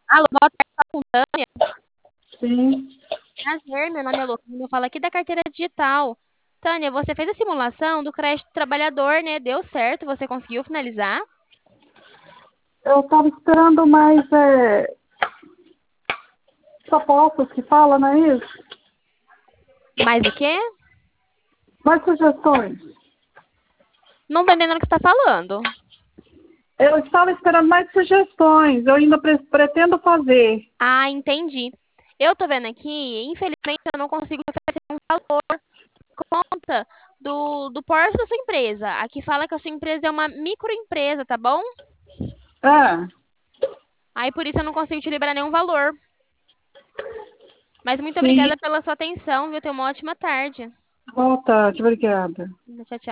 Alô, boa tarde, fala com Tânia. Sim. Prazer, meu nome é Lohane, eu falo aqui da carteira digital. Tânia, você fez a simulação do crédito trabalhador, né? Deu certo, você conseguiu finalizar? Eu estava esperando mais propostas que fala, não é isso? Mais o quê? Mais sugestões. Não tô entendendo o que você está falando. Eu estava esperando mais sugestões. Eu ainda pretendo fazer. Ah, entendi. Eu tô vendo aqui, infelizmente eu não consigo oferecer um valor por conta do porte da sua empresa. Aqui fala que a sua empresa é uma microempresa, tá bom? É. Aí por isso eu não consigo te liberar nenhum valor. Mas muito Sim. obrigada pela sua atenção, viu? Tenha uma ótima tarde. Boa tarde, obrigada. Tchau, tchau.